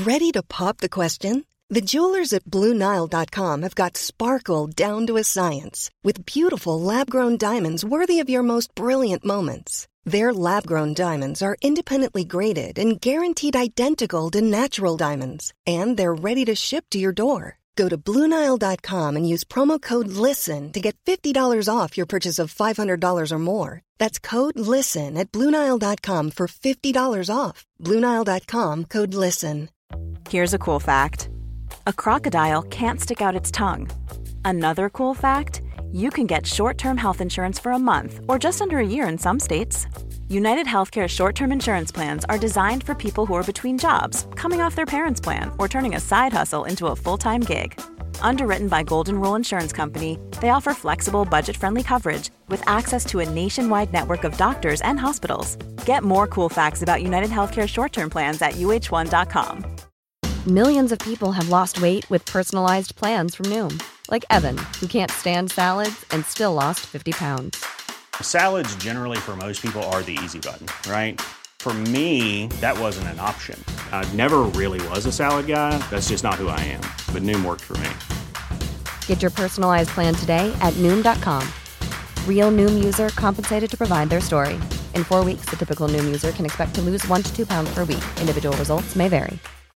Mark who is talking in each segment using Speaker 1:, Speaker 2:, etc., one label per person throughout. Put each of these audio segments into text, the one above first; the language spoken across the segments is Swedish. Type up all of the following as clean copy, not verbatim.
Speaker 1: Ready to pop the question? The jewelers at BlueNile.com have got sparkle down to a science with beautiful lab-grown diamonds worthy of your most brilliant moments. Their lab-grown diamonds are independently graded and guaranteed identical to natural diamonds, and they're ready to ship to your door. Go to BlueNile.com and use promo code LISTEN to get $50 off your purchase of $500 or more. That's code LISTEN at BlueNile.com for $50 off. BlueNile.com, code LISTEN.
Speaker 2: Here's a cool fact. A crocodile can't stick out its tongue. Another cool fact, you can get short-term health insurance for a month or just under a year in some states. United Healthcare short-term insurance plans are designed for people who are between jobs, coming off their parents' plan, or turning a side hustle into a full-time gig. Underwritten by Golden Rule Insurance Company, they offer flexible, budget-friendly coverage with access to a nationwide network of doctors and hospitals. Get more cool facts about United Healthcare short-term plans at uh1.com.
Speaker 3: Millions of people have lost weight with personalized plans from Noom. Like Evan, who can't stand salads and still lost 50 pounds.
Speaker 4: Salads generally for most people are the easy button, right? For me, that wasn't an option. I never really was a salad guy. That's just not who I am. But Noom worked for me.
Speaker 3: Get your personalized plan today at Noom.com. Real Noom user compensated to provide their story. In 4 weeks, the typical Noom user can expect to lose 1 to 2 pounds per week. Individual results may vary.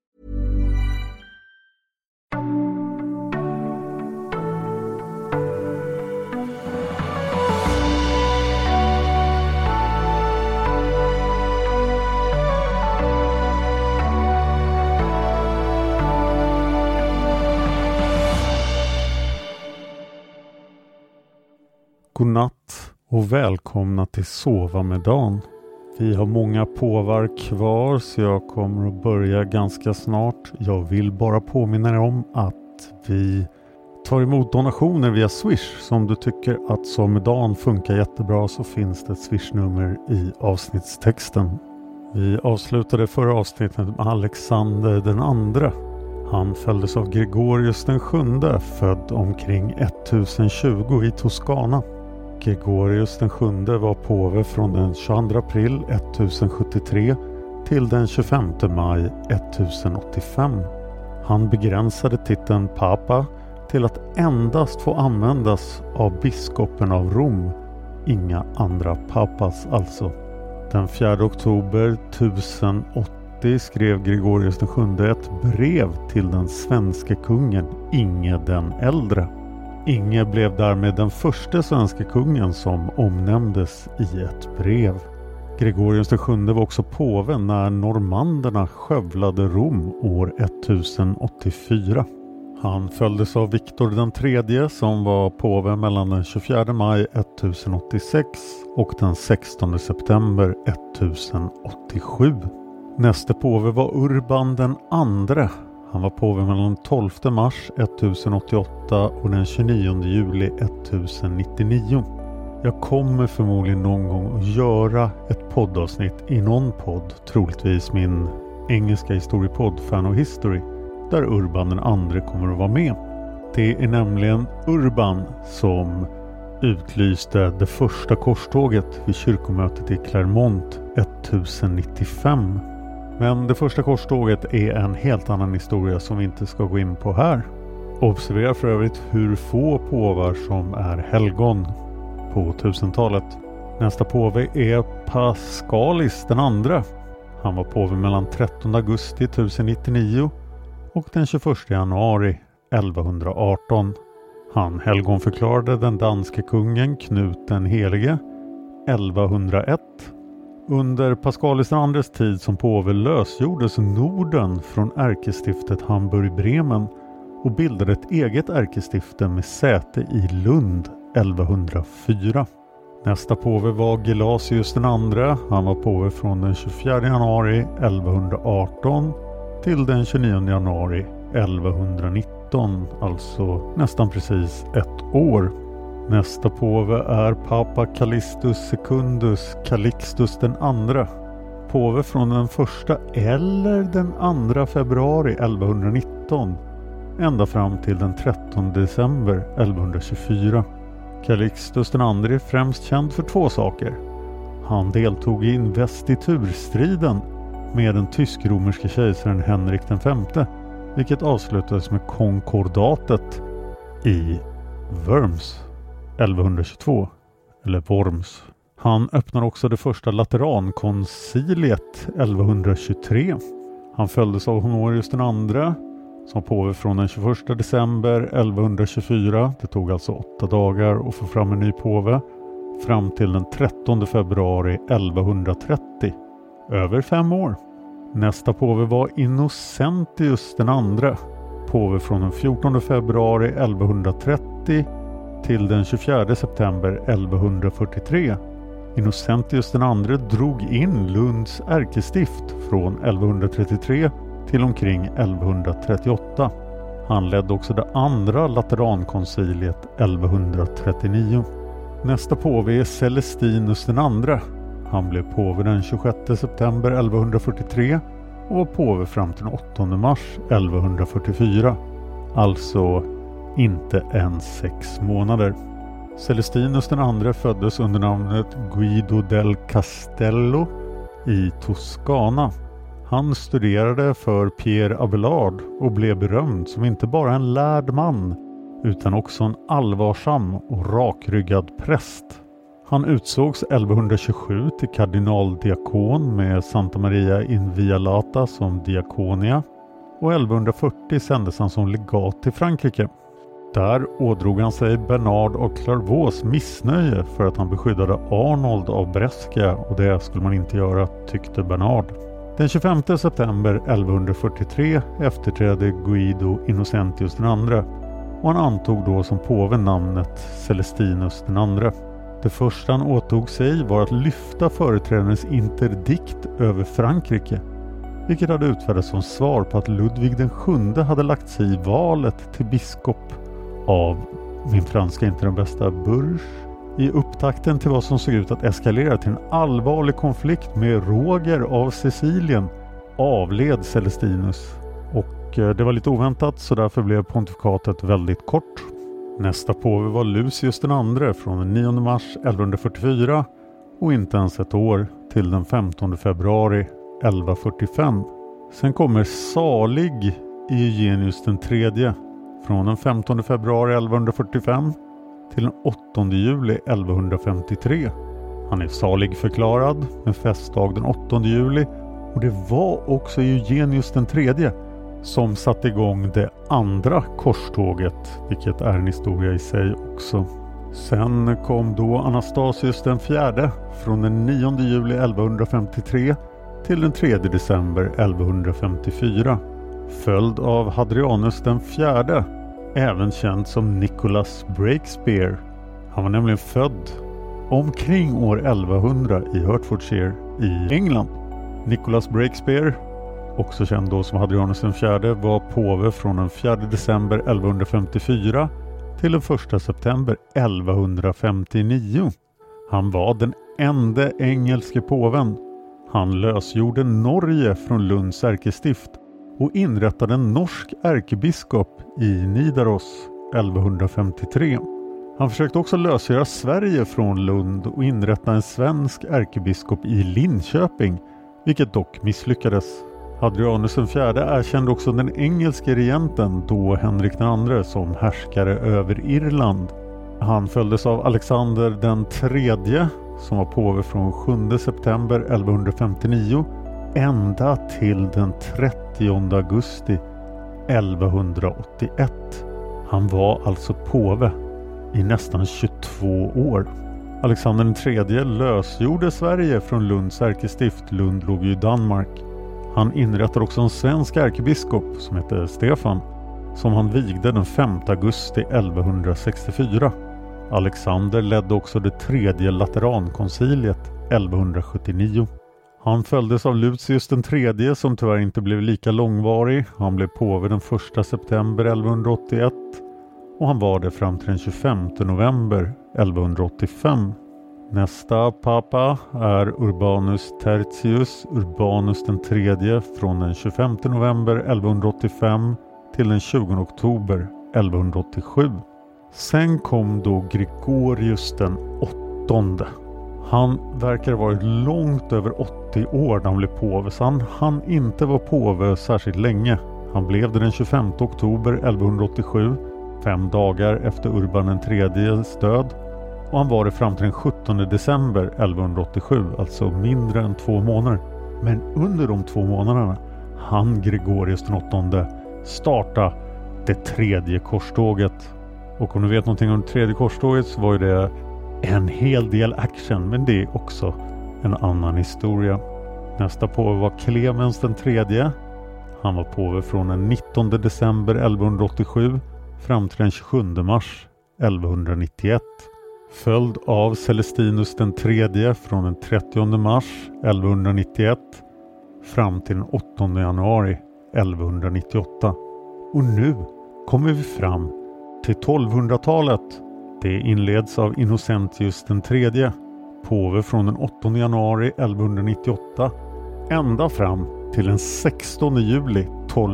Speaker 5: Godnatt och välkomna till Sova med Dan. Vi har många påvar kvar så jag kommer att börja ganska snart. Jag vill bara påminna er om att vi tar emot donationer via Swish. Så om du tycker att Sova med Dan funkar jättebra så finns det ett Swish-nummer i avsnittstexten. Vi avslutade förra avsnittet med Alexander den andre. Han följdes av Gregorius den sjunde, född omkring 1020 i Toscana. Gregorius den sjunde var påve från den 22 april 1073 till den 25 maj 1085. Han begränsade titeln Papa till att endast få användas av biskopen av Rom, inga andra papas alltså. Den 4 oktober 1080 skrev Gregorius den sjunde ett brev till den svenska kungen Inge den äldre. Inge blev därmed den första svenska kungen som omnämndes i ett brev. Gregorius den sjunde var också påve när normanderna skövlade Rom år 1084. Han följdes av Viktor den tredje som var påve mellan den 24 maj 1086 och den 16 september 1087. Nästa påve var Urban den andre. Han var påve mellan den 12 mars 1088 och den 29 juli 1099. Jag kommer förmodligen någon gång att göra ett poddavsnitt i någon podd, troligtvis min engelska historiepodd Fan of History, där Urban den andre kommer att vara med. Det är nämligen Urban som utlyste det första korståget vid kyrkomötet i Clermont 1095. Men det första korståget är en helt annan historia som vi inte ska gå in på här. Observera för övrigt hur få påvar som är helgon på 1000-talet. Nästa påve är Pascalis den andra. Han var påve mellan 13 augusti 1099 och den 21 januari 1118. Han helgonförklarade den danske kungen Knut den helige 1101. Under Pascalis den andres tid som påve lösgjordes Norden från ärkestiftet Hamburg-Bremen och bildade ett eget ärkestifte med säte i Lund 1104. Nästa påve var Gelasius den andre. Han var påve från den 24 januari 1118 till den 29 januari 1119, alltså nästan precis ett år. Nästa påve är Papa Calixtus Secundus Calixtus den andra. Påve från den 1 eller den 2 februari 1119 ända fram till den 13 december 1124. Calixtus den andre är främst känd för två saker. Han deltog i investiturstriden med den tysk-romerske kejsaren Henrik V, vilket avslutades med konkordatet i Worms 1122, eller Worms. Han öppnar också det första Laterankonciliet 1123. Han följdes av Honorius II som påve från den 21 december 1124. Det tog alltså 8 dagar att få fram en ny påve. Fram till den 13 februari 1130. Över 5 år. Nästa påve var Innocentius II. Påve från den 14 februari 1130 till den 24 september 1143. Innocentius II drog in Lunds ärkestift från 1133 till omkring 1138. Han ledde också det andra Laterankonciliet 1139. Nästa påve är Celestinus II. Han blev påve den 26 september 1143 och var påve fram till den 8 mars 1144. Alltså inte ens 6 månader. Celestinus II föddes under namnet Guido del Castello i Toscana. Han studerade för Pierre Abelard och blev berömd som inte bara en lärd man utan också en allvarsam och rakryggad präst. Han utsågs 1127 till kardinaldiakon med Santa Maria Inviolata som diakonia och 1140 sändes han som legat till Frankrike. Där ådrog han sig Bernard och Clairvaux missnöje för att han beskyddade Arnold av Brescia och det skulle man inte göra, tyckte Bernard. Den 25 september 1143 efterträdde Guido Innocentius II och han antog då som påve namnet Celestinus II. Det första han åtog sig var att lyfta företrädarens interdikt över Frankrike, vilket hade utfärdats som svar på att Ludvig den VII hade lagt sig i valet till biskop av, min franska inte den bästa, Bourges. I upptakten till vad som såg ut att eskalera till en allvarlig konflikt med Roger av Sicilien avled Celestinus. Och det var lite oväntat så därför blev pontifikatet väldigt kort. Nästa påve var Lucius II från den 9 mars 1144 och inte ens ett år till den 15 februari 1145. Sen kommer salig Eugenius III från den 15 februari 1145 till den 8 juli 1153. Han är salig förklarad med festdag den 8 juli och det var också Eugenius III som satte igång det andra korståget, vilket är en historia i sig också. Sen kom då Anastasius den fjärde från den 9 juli 1153 till den 3 december 1154. Följd av Hadrianus den fjärde, även känd som Nicholas Breakspere. Han var nämligen född omkring år 1100 i Hertfordshire i England. Nicholas Breakspere, också känd då som Hadrianus den fjärde, var påve från den 4 december 1154 till den 1 september 1159. Han var den enda engelske påven. Han lösgjorde Norge från Lunds ärkestift och inrättade en norsk ärkebiskop i Nidaros 1153. Han försökte också lösgöra Sverige från Lund och inrätta en svensk ärkebiskop i Linköping, vilket dock misslyckades. Hadrianus den fjärde erkände också den engelske regenten då Henrik II som härskare över Irland. Han följdes av Alexander den tredje som var påve från 7 september 1159 ända till den 30 augusti 1181. Han var alltså påve i nästan 22 år. Alexander den tredje lösgjorde Sverige från Lunds ärkestift. Lund låg ju i Danmark. Han inrättade också en svensk ärkebiskop som hette Stefan, som han vigde den 5 augusti 1164. Alexander ledde också det tredje Laterankonciliet 1179. Han följdes av Lucius den tredje som tyvärr inte blev lika långvarig. Han blev påve den 1 september 1181 och han var det fram till den 25 november 1185. Nästa papa är Urbanus Tertius, Urbanus den tredje från den 25 november 1185 till den 20 oktober 1187. Sen kom då Gregorius den åttonde. Han verkar ha varit långt över 80 år när han blev påve, så han hann inte vara påve särskilt länge. Han blev det den 25 oktober 1187, 5 dagar efter Urban III:s död, och han var det fram till den 17 december 1187, alltså mindre än 2 månader. Men under de 2 månaderna hann Gregorius den 8:e starta det 3:e korståget. Och om du vet någonting om det 3:e korståget så var ju det en hel del action, men det är också en annan historia. Nästa påve var Clemens den 3:e. Han var påve från den 19 december 1187 fram till den 27 mars 1191. Följd av Celestinus den 3:e från den 30 mars 1191 fram till den 8 januari 1198. Och nu kommer vi fram till 1200-talet. Det inleds av Innocentius den 3:e, påve från den 8 januari 1198 ända fram till den 16 juli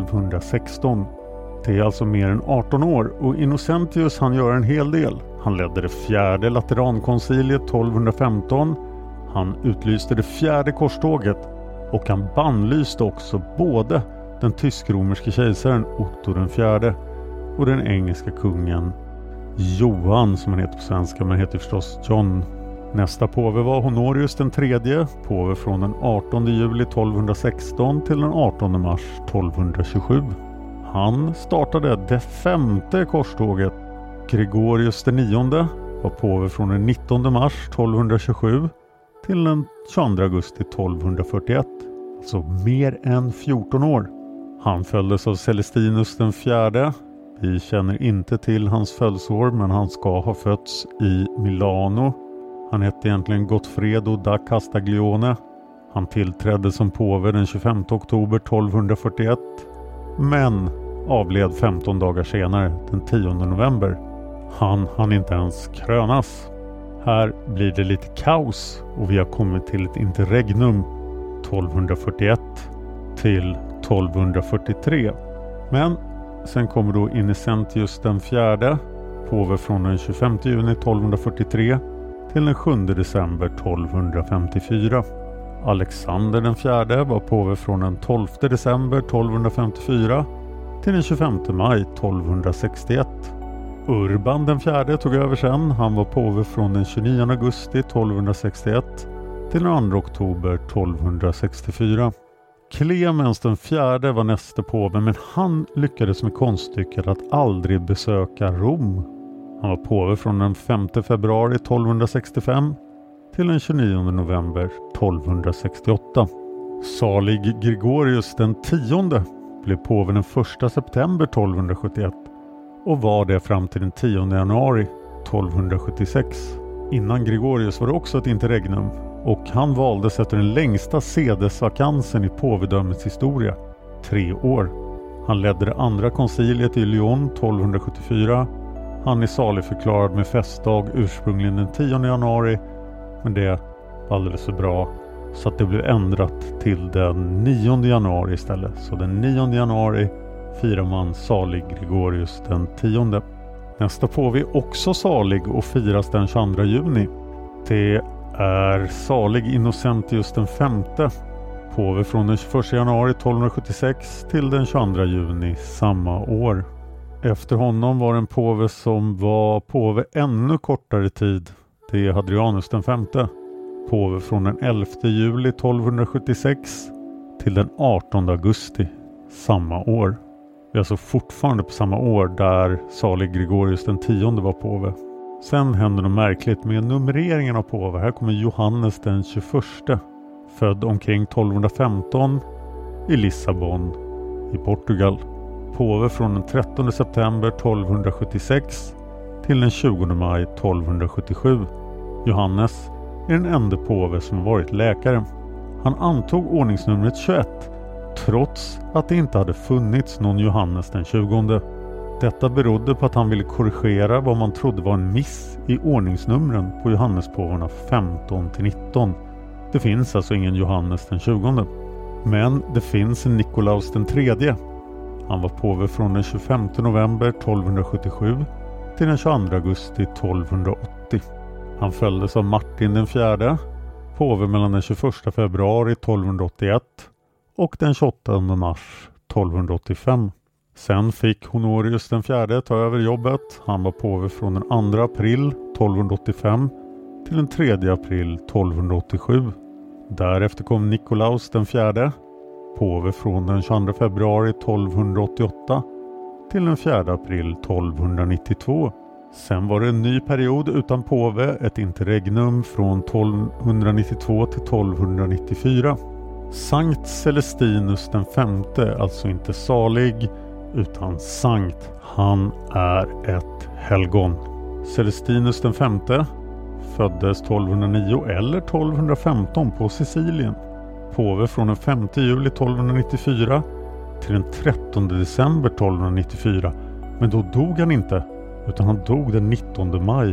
Speaker 5: 1216. Det är alltså mer än 18 år, och Innocentius han gör en hel del. Han ledde det 4:e Laterankonciliet 1215. Han utlyste det 4:e korståget, och han bannlyste också både den tysk-romerske kejsaren Otto den 4:e och den engelska kungen Johan, som han heter på svenska, men heter förstås John. Nästa påve var Honorius den 3:e, påve från den 18 juli 1216 till den 18 mars 1227. Han startade det 5:e korståget. Gregorius den 9:e var påve från den 19 mars 1227 till den 22 augusti 1241. Alltså mer än 14 år. Han följdes av Celestinus den 4:e. Vi känner inte till hans födelseår, men han ska ha fötts i Milano. Han hette egentligen Gottfredo da Castiglione. Han tillträdde som påve den 25 oktober 1241, men avled 15 dagar senare, den 10 november. Han hann inte ens krönas. Här blir det lite kaos, och vi har kommit till ett interregnum 1241 till 1243. Men sen kommer då Innocentius den 4:e, påve från den 25 juni 1243 till den 7 december 1254. Alexander den 4:e var påve från den 12 december 1254 till den 25 maj 1261. Urban den 4:e tog över sen. Han var påve från den 29 augusti 1261 till den 2 oktober 1264. Clemens den 4:e var nästa påve, men han lyckades med konststycket att aldrig besöka Rom. Han var påve från den 5 februari 1265 till den 29 november 1268. Salig Gregorius den 10:e blev påve den 1 september 1271 och var det fram till den 10 januari 1276. Innan Gregorius var det också ett interregnum, och han valdes efter den längsta sedesvakansen i påvedömets historia, 3 år. Han ledde det andra konciliet i Lyon 1274. Han är saligförklarad med festdag ursprungligen den 10 januari, men det var alldeles för bra så att det blev ändrat till den 9 januari istället. Så den 9 januari firar man salig Gregorius den 10. Nästa påve är också salig och firas den 22 juni. Det är salig Innocentius den 5:e, påve från den 21 januari 1276 till den 22 juni samma år. Efter honom var en påve som var påve ännu kortare tid. Det är Hadrianus den 5:e, påve från den 11 juli 1276 till den 18 augusti samma år. Vi är alltså fortfarande på samma år där salig Gregorius den 10 var påve. Sen händer något märkligt med numreringen av påve. Här kommer Johannes den 21, född omkring 1215 i Lissabon i Portugal. Påve från den 13 september 1276 till den 20 maj 1277. Johannes är den enda påve som har varit läkare. Han antog ordningsnumret 21 trots att det inte hade funnits någon Johannes den 20. Detta berodde på att han ville korrigera vad man trodde var en miss i ordningsnumren på Johannespåvarna 15-19. Det finns alltså ingen Johannes den 20. Men det finns en Nikolaus den 3. Han var påve från den 25 november 1277 till den 22 augusti 1280. Han följdes av Martin den fjärde, påve mellan den 21 februari 1281 och den 28 mars 1285. Sen fick Honorius den fjärde ta över jobbet. Han var påve från den 2 april 1285 till den 3 april 1287. Därefter kom Nikolaus den fjärde, påve från den 22 februari 1288 till den 4 april 1292. Sen var det en ny period utan påve, ett interregnum från 1292 till 1294. Sankt Celestinus den femte, alltså inte salig utan sankt, han är ett helgon. Celestinus den femte föddes 1209 eller 1215 på Sicilien. Påve från den 5 juli 1294 till den 13 december 1294. Men då dog han inte, utan han dog den 19 maj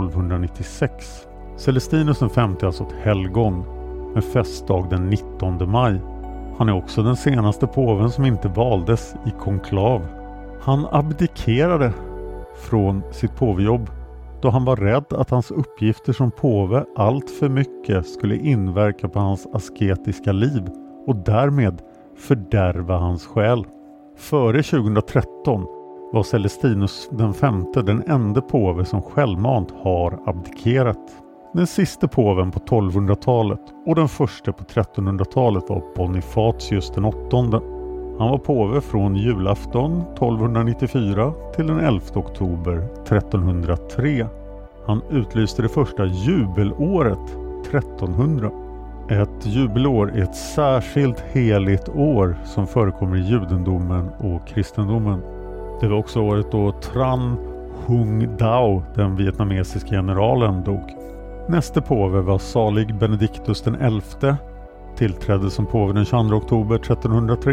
Speaker 5: 1296. Celestinus den femte är alltså ett helgon med festdag den 19 maj. Han är också den senaste påven som inte valdes i konklav. Han abdikerade från sitt påvejobb då han var rädd att hans uppgifter som påve allt för mycket skulle inverka på hans asketiska liv och därmed fördärva hans själ. Före 2013 var Celestinus den femte den enda påve som självmant har abdikerat. Den sista påven på 1200-talet och den första på 1300-talet var Bonifatius den åttonde. Han var påve från julafton 1294 till den 11 oktober 1303. Han utlyste det första jubelåret 1300. Ett jubelår är ett särskilt heligt år som förekommer i judendomen och kristendomen. Det var också året då Tran Hung Dao, den vietnamesiska generalen, dog. Nästa påve var salig Benedictus den 11, tillträdde som påve den 22 oktober 1303.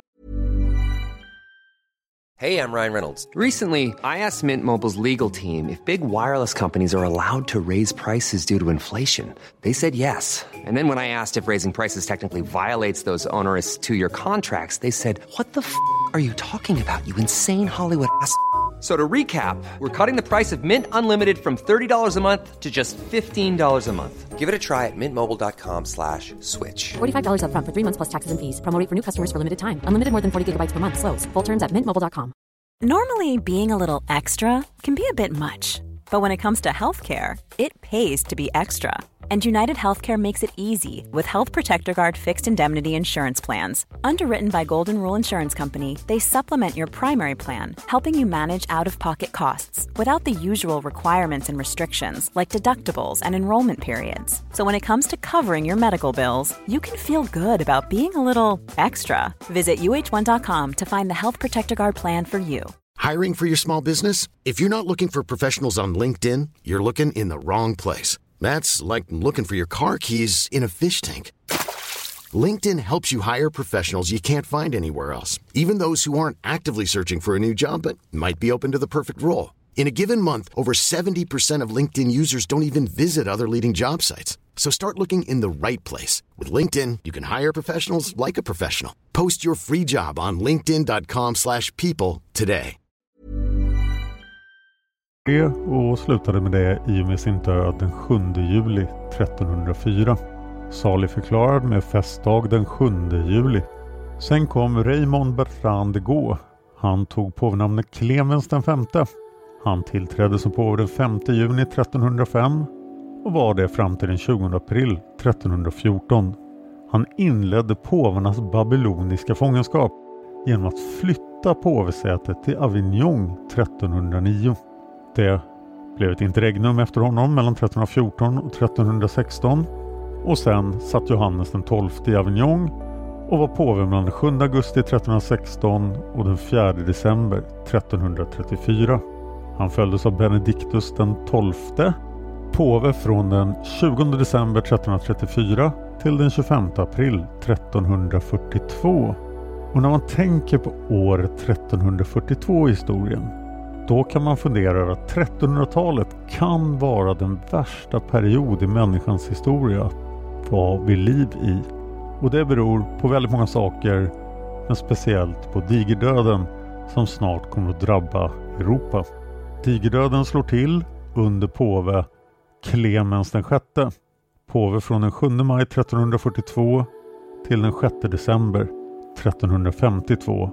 Speaker 6: Hey, I'm Ryan Reynolds. Recently, I asked Mint Mobile's legal team if big wireless companies are allowed to raise prices due to inflation. They said yes. And then when I asked if raising prices technically violates those onerous two-year contracts, they said, "What the f*** are you talking about, you insane Hollywood ass?" So to recap, we're cutting the price of Mint Unlimited from $30 a month to just $15 a month. Give it a try at mintmobile.com/switch.
Speaker 7: $45 up front for 3 months plus taxes and fees. Promo rate for new customers for limited time. Unlimited more than 40 gigabytes per month. Slows full terms at mintmobile.com.
Speaker 2: Normally, being a little extra can be a bit much. But when it comes to healthcare, it pays to be extra. And United Healthcare makes it easy with Health Protector Guard fixed indemnity insurance plans. Underwritten by Golden Rule Insurance Company, they supplement your primary plan, helping you manage out-of-pocket costs without the usual requirements and restrictions like deductibles and enrollment periods. So when it comes to covering your medical bills, you can feel good about being a little extra. Visit uh1.com to find the Health Protector Guard plan for you.
Speaker 8: Hiring for your small business? If you're not looking for professionals on LinkedIn, you're looking in the wrong place. That's like looking for your car keys in a fish tank. LinkedIn helps you hire professionals you can't find anywhere else, even those who aren't actively searching for a new job but might be open to the perfect role. In a given month, over 70% of LinkedIn users don't even visit other leading job sites. So start looking in the right place. With LinkedIn, you can hire professionals like a professional. Post your free job on linkedin.com/people today.
Speaker 5: Och slutade med det i och med sin död den 7 juli 1304. Salig förklarad med festdag den 7 juli. Sen kom Raymond Bertrand de Gaulle. Han tog påvenamnet Clemens den femte. Han tillträdde som påve den 5 juni 1305 och var det fram till den 20 april 1314. Han inledde påvarnas babyloniska fångenskap genom att flytta påvesätet till Avignon 1309. Det blev ett interregnum efter honom mellan 1314 och 1316 och sen satt Johannes den 12 i Avignon och var påve mellan den 7 augusti 1316 och den 4 december 1334. Han följdes av Benedictus den 12, påve från den 20 december 1334 till den 25 april 1342. Och när man tänker på året 1342 i historien, då kan man fundera över att 1300-talet kan vara den värsta period i människans historia att vara vid liv i. Och det beror på väldigt många saker, men speciellt på digerdöden som snart kommer att drabba Europa. Digerdöden slår till under påve Clemens den sjätte, påve från den 7 maj 1342 till den 6 december 1352.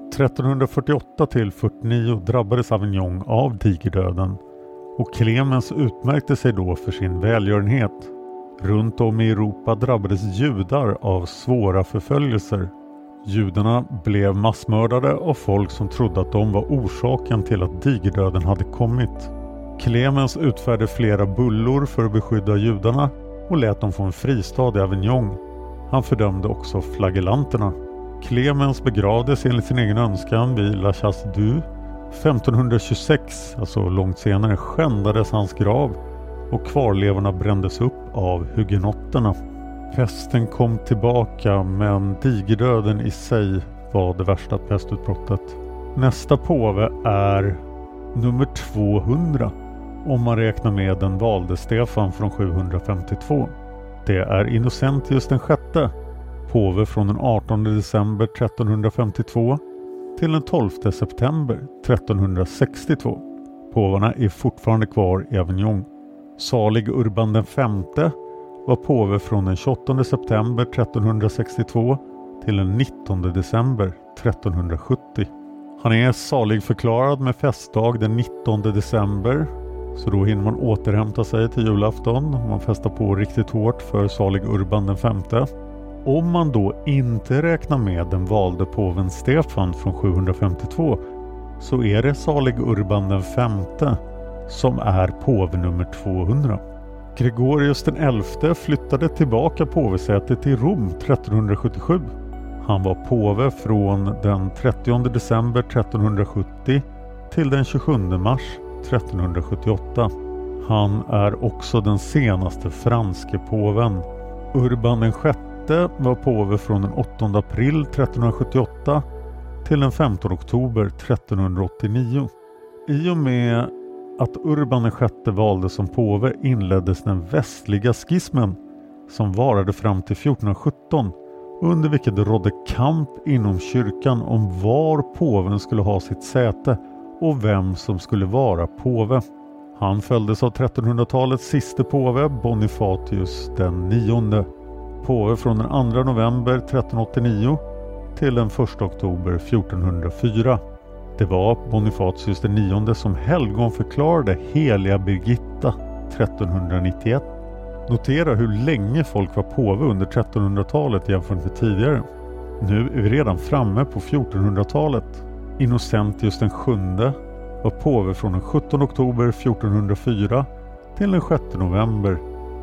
Speaker 5: 1348 till 49 drabbades Avignon av digerdöden och Clemens utmärkte sig då för sin välgörenhet. Runt om i Europa drabbades judar av svåra förföljelser. Judarna blev massmördade av folk som trodde att de var orsaken till att digerdöden hade kommit. Clemens utfärdade flera bullor för att beskydda judarna och lät dem få en fristad i Avignon. Han fördömde också flagellanterna. Clemens begravdes enligt sin egen önskan vid La Chasse-Dieu. 1526, alltså långt senare, skändades hans grav och kvarlevorna brändes upp av hugenotterna. Pesten kom tillbaka, men digerdöden i sig var det värsta pestutbrottet. Nästa påve är nummer 200 om man räknar med den valde Stefan från 752. Det är Innocentius den sjätte, påve från den 18 december 1352 till den 12 september 1362. Påvarna är fortfarande kvar i Avignon. Salig Urban den femte var påve från den 28 september 1362 till den 19 december 1370. Han är salig förklarad med festdag den 19 december, så då hinner man återhämta sig till julafton. Man festar på riktigt hårt för salig Urban den femte. Om man då inte räknar med den valde påven Stefan från 752 så är det salig Urban den femte som är påve nummer 200. Gregorius den elfte flyttade tillbaka påvesätet till Rom 1377. Han var påve från den 30 december 1370 till den 27 mars 1378. Han är också den senaste franske påven. Urban den sjätte var påve från den 8 april 1378 till den 15 oktober 1389. I och med att Urban den sjätte valdes som påve inleddes den västliga schismen som varade fram till 1417, under vilket det rådde kamp inom kyrkan om var påven skulle ha sitt säte och vem som skulle vara påve. Han följdes av 1300-talets sista påve, Bonifatius den 9, påve från den 2 november 1389 till den 1 oktober 1404. Det var Bonifatius den 9 som helgon förklarade heliga Birgitta 1391. Notera hur länge folk var påve under 1300-talet jämfört med tidigare. Nu är vi redan framme på 1400-talet. Innocentius den 7 var påve från den 17 oktober 1404 till den 6 november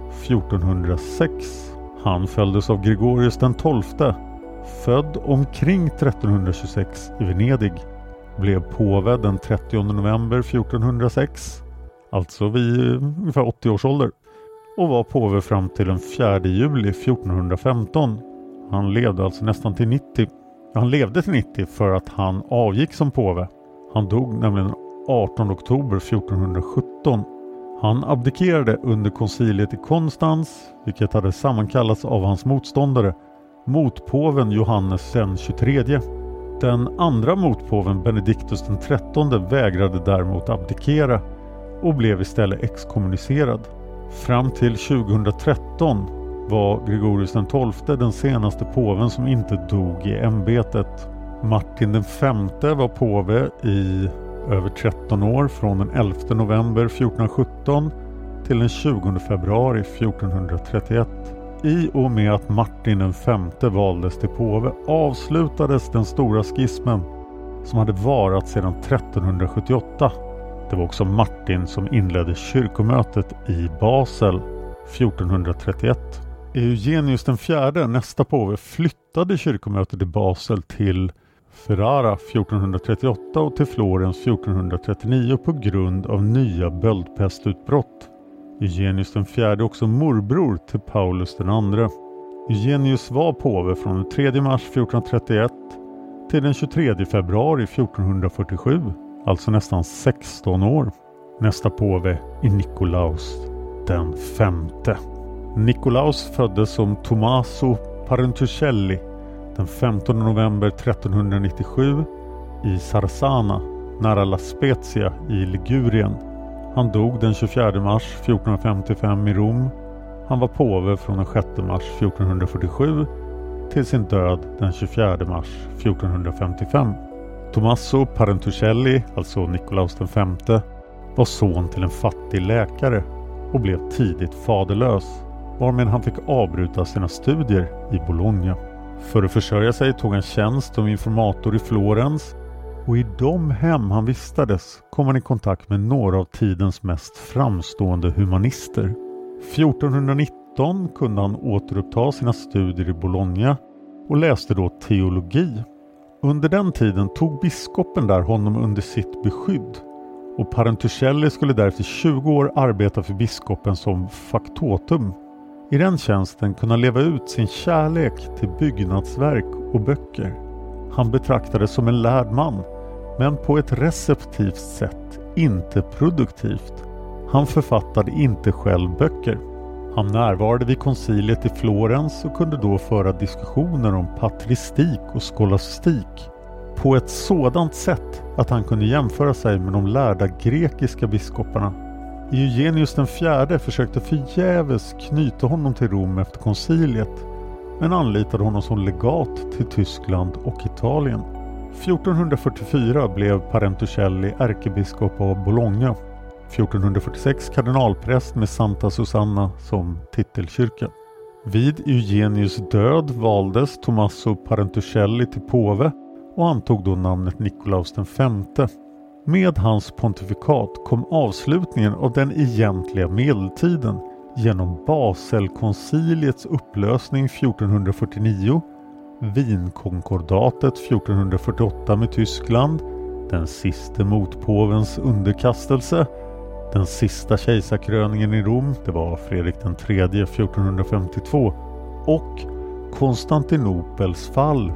Speaker 5: 1406. Han följdes av Gregorius den 12, född omkring 1326 i Venedig. Blev påve den 30 november 1406, alltså vid ungefär 80 års ålder, och var påve fram till den 4 juli 1415. Han levde alltså nästan till 90. Han levde till 90 för att han avgick som påve. Han dog nämligen 18 oktober 1417. Han abdikerade under konciliet i Konstans, vilket hade sammankallats av hans motståndare, motpåven Johannes den 23. Den andra motpåven Benedictus den 13 vägrade däremot abdikera och blev istället exkommunicerad. Fram till 2013 var Gregorius den 12 den senaste påven som inte dog i ämbetet. Martin den 5 var påve i över 13 år, från den 11 november 1417 till den 20 februari 1431. I och med att Martin den 5 valdes till påve avslutades den stora schismen som hade varat sedan 1378. Det var också Martin som inledde kyrkomötet i Basel 1431. Eugenius den 4, nästa påve, flyttade kyrkomötet i Basel till Ferrara 1438 och till Florens 1439 på grund av nya böldpestutbrott. Eugenius den 4 är också morbror till Paulus den 2. Eugenius var påve från den 3 mars 1431 till den 23 februari 1447, alltså nästan 16 år. Nästa påve är Nikolaus den 5. Nikolaus föddes som Tommaso Parentucelli den 15 november 1397 i Sarsana nära La Spezia i Ligurien. Han dog den 24 mars 1455 i Rom. Han var påve från den 6 mars 1447 till sin död den 24 mars 1455. Tommaso Parentuccelli, alltså Nikolaus V, var son till en fattig läkare och blev tidigt faderlös, varmed han fick avbryta sina studier i Bologna. För att försörja sig tog han tjänst som informator i Florens, och i de hem han vistades kom han i kontakt med några av tidens mest framstående humanister. 1419 kunde han återuppta sina studier i Bologna och läste då teologi. Under den tiden tog biskopen där honom under sitt beskydd, och Parentuccelli skulle därefter 20 år arbeta för biskopen som factotum. I den tjänsten kunde han leva ut sin kärlek till byggnadsverk och böcker. Han betraktades som en lärd man, men på ett receptivt sätt, inte produktivt. Han författade inte själv böcker. Han närvarade vid konciliet i Florens och kunde då föra diskussioner om patristik och skolastik på ett sådant sätt att han kunde jämföra sig med de lärda grekiska biskoparna. Eugenius den fjärde försökte förgäves knyta honom till Rom efter konciliet, men anlitade honom som legat till Tyskland och Italien. 1444 blev Parentuccelli ärkebiskop av Bologna. 1446 kardinalpräst med Santa Susanna som titelkyrka. Vid Eugenius död valdes Tommaso Parentuccelli till påve och antog då namnet Nikolaus V. Med hans pontifikat kom avslutningen av den egentliga medeltiden genom Baselkonciliets upplösning 1449, Wienkonkordatet 1448 med Tyskland, den sista motpåvens underkastelse, den sista kejsarkröningen i Rom, det var Fredrik den tredje 1452, och Konstantinopels fall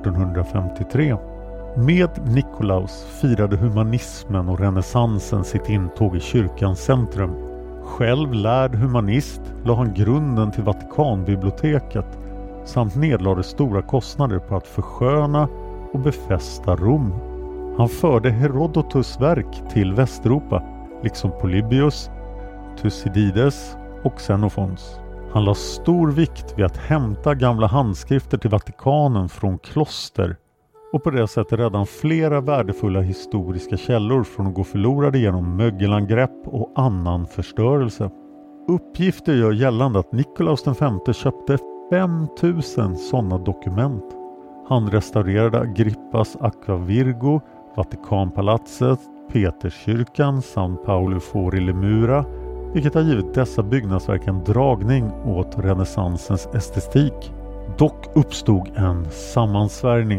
Speaker 5: 1453. Med Nikolaus firade humanismen och renässansen sitt intåg i kyrkans centrum. Själv lärd humanist la han grunden till Vatikanbiblioteket samt nedlade stora kostnader på att försköna och befästa Rom. Han förde Herodotus verk till Västeuropa, liksom Polybius, Thucydides och Xenofons. Han la stor vikt vid att hämta gamla handskrifter till Vatikanen från kloster och på det sättet räddade flera värdefulla historiska källor från att gå förlorade genom mögelangrepp och annan förstörelse. Uppgifter gör gällande att Nikolaus V köpte 5000 sådana dokument. Han restaurerade Agrippas Aqua Virgo, Vatikanpalatset, Peterskyrkan, San Paolo Fuori le Mura, vilket har givit dessa byggnadsverk en dragning åt renässansens estetik. Dock uppstod en sammansvärjning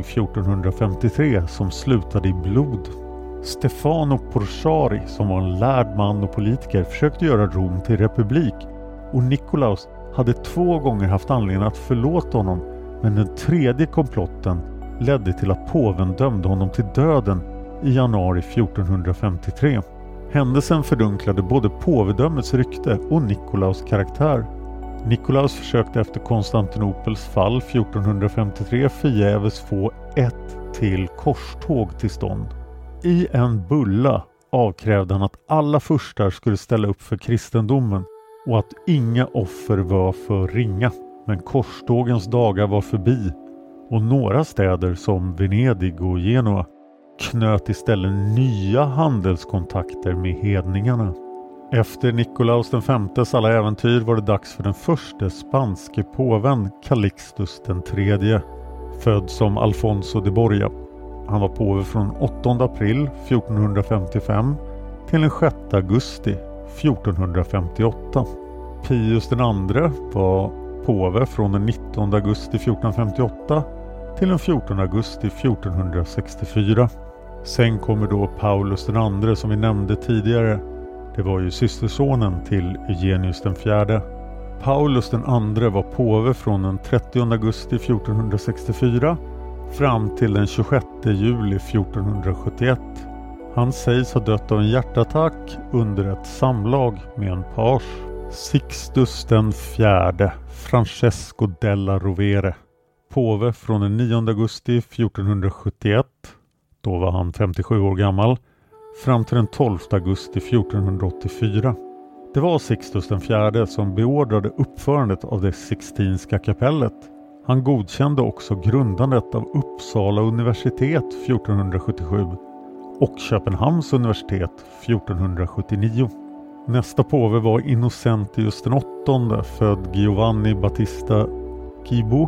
Speaker 5: 1453 som slutade i blod. Stefano Porciari, som var en lärd man och politiker, försökte göra Rom till republik, och Nikolaus hade 2 gånger haft anledning att förlåta honom, men den tredje komplotten ledde till att påven dömde honom till döden i januari 1453. Händelsen fördunklade både påvedömets rykte och Nikolaus karaktär. Nikolaus försökte efter Konstantinopels fall 1453 förgäves få ett till korståg till stånd. I en bulla avkrävde han att alla furstar skulle ställa upp för kristendomen och att inga offer var för ringa. Men korstågens dagar var förbi, och några städer som Venedig och Genua knöt istället nya handelskontakter med hedningarna. Efter Nikolaus V:s alla äventyr var det dags för den första spanske påven Calixtus den tredje, född som Alfonso de Borja. Han var påve från 8 april 1455 till den 6 augusti 1458. Pius den andre var påve från den 19 augusti 1458 till den 14 augusti 1464. Sen kommer då Paulus den andre som vi nämnde tidigare. Det var ju systersonen till Eugenius den fjärde. Paulus den andre var påve från den 30 augusti 1464 fram till den 26 juli 1471. Han sägs ha dött av en hjärtattack under ett samlag med en page. Sixtus den fjärde, Francesco della Rovere, påve från den 9 augusti 1471, då var han 57 år gammal, fram till den 12 augusti 1484. Det var Sixtus IV som beordrade uppförandet av det Sixtinska kapellet. Han godkände också grundandet av Uppsala universitet 1477 och Köpenhamns universitet 1479. Nästa påve var Innocentius den åttonde, född Giovanni Battista Cibo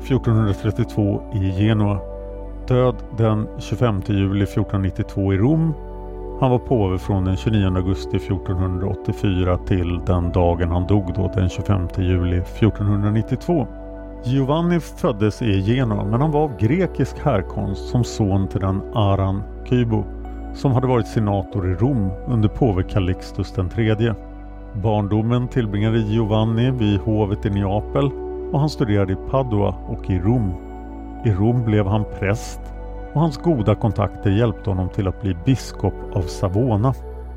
Speaker 5: 1432 i Genua. Död den 25 juli 1492 i Rom. Han var påve från den 29 augusti 1484 till den dagen han dog då, den 25 juli 1492. Giovanni föddes i Genua, men han var av grekisk härkomst som son till den Aran Kybo som hade varit senator i Rom under påve Calixtus den tredje. Barndomen tillbringade Giovanni vid hovet i Neapel och han studerade i Padua och i Rom. I Rom blev han präst och hans goda kontakter hjälpte honom till att bli biskop av Savona.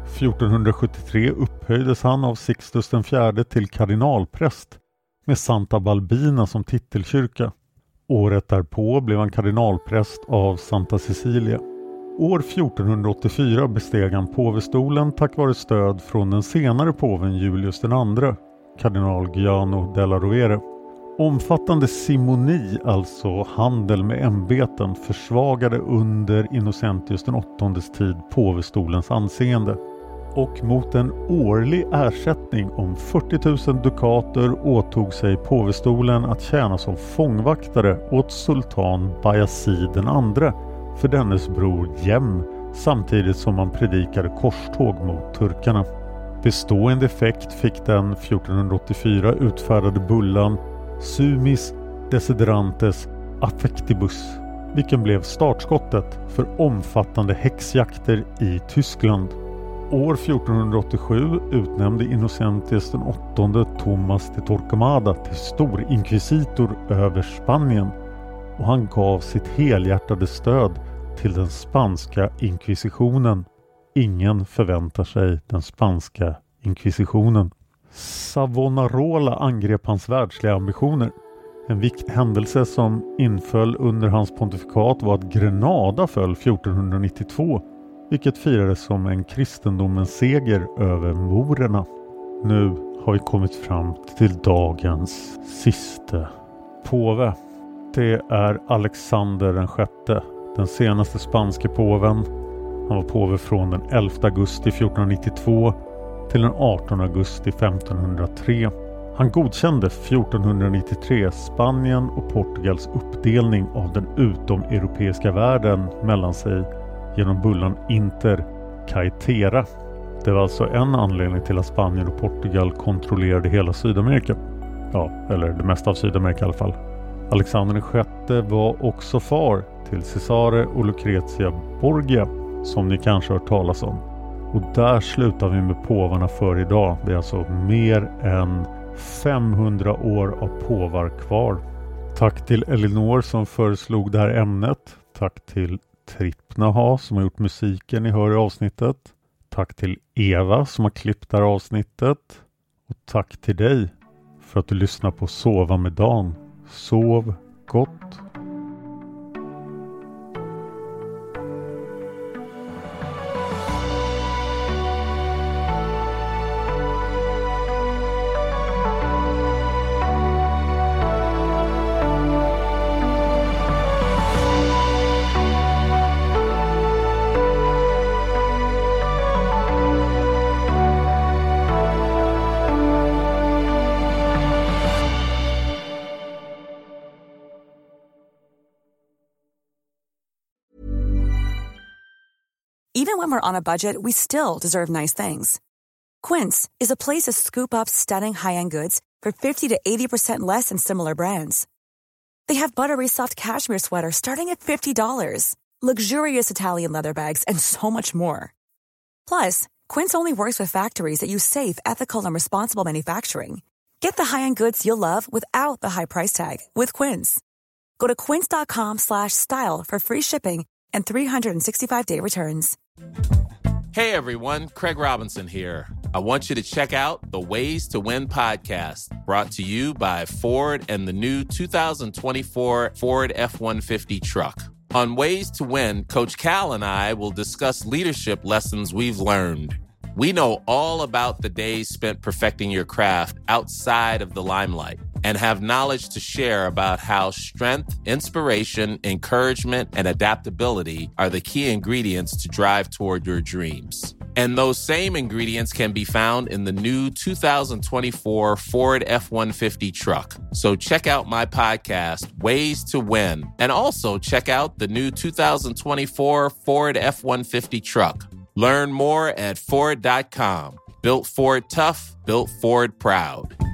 Speaker 5: 1473 upphöjdes han av Sixtus IV till kardinalpräst med Santa Balbina som titelkyrka. Året därpå blev han kardinalpräst av Santa Cecilia. År 1484 besteg han påvestolen tack vare stöd från den senare påven Julius II, kardinal Giano della Rovere. Omfattande simoni, alltså handel med ämbeten, försvagade under Innocentius den åttondes tid påvestolens anseende. Och mot en årlig ersättning om 40 000 dukater åtog sig påvestolen att tjäna som fångvaktare åt sultan Bayezid den andre för dennes bror Jem, samtidigt som man predikade korståg mot turkarna. Bestående effekt fick den 1484 utfärdade bullan Sumis Desiderantes Affectibus, vilken blev startskottet för omfattande häxjakter i Tyskland. År 1487 utnämnde Innocentius den åttonde Thomas de Torquemada till storinkvisitor över Spanien och han gav sitt helhjärtade stöd till den spanska inkvisitionen. Ingen förväntar sig den spanska inkvisitionen. Savonarola angrep hans världsliga ambitioner. En viktig händelse som inföll under hans pontifikat var att Grenada föll 1492, vilket firades som en kristendomens seger över morerna. Nu har vi kommit fram till dagens sista påve. Det är Alexander den sjätte, den senaste spanske påven. Han var påve från den 11 augusti 1492 till den 18 augusti 1503. Han godkände 1493 Spanien och Portugals uppdelning av den utomeuropeiska världen mellan sig genom bullan Inter Caetera. Det var alltså en anledning till att Spanien och Portugal kontrollerade hela Sydamerika. Ja, eller det mesta av Sydamerika i alla fall. Alexander den sjätte var också far till Cesare och Lucrezia Borgia, som ni kanske har hört talas om. Och där slutar vi med påvarna för idag. Det är alltså mer än 500 år av påvar kvar. Tack till Elinor som föreslog det här ämnet. Tack till Trippnaha som har gjort musiken ni hör i avsnittet. Tack till Eva som har klippt det här avsnittet. Och tack till dig för att du lyssnar på Sova med Dan. Sov gott!
Speaker 9: Even when we're on a budget, we still deserve nice things. Quince is a place to scoop up stunning high-end goods for 50 to 80% less than similar brands. They have buttery soft cashmere sweaters starting at $50, luxurious Italian leather bags, and so much more. Plus, Quince only works with factories that use safe, ethical, and responsible manufacturing. Get the high-end goods you'll love without the high price tag with Quince. Go to quince.com/style for free shipping and 365-day returns.
Speaker 10: Hey everyone, Craig Robinson here. I want you to check out the Ways to Win podcast, brought to you by Ford and the new 2024 Ford F-150 truck. On Ways to Win, Coach Cal and I will discuss leadership lessons we've learned. We know all about the days spent perfecting your craft outside of the limelight and have knowledge to share about how strength, inspiration, encouragement, and adaptability are the key ingredients to drive toward your dreams. And those same ingredients can be found in the new 2024 Ford F-150 truck. So check out my podcast, Ways to Win, and also check out the new 2024 Ford F-150 truck. Learn more at Ford.com. Built Ford tough, built Ford proud.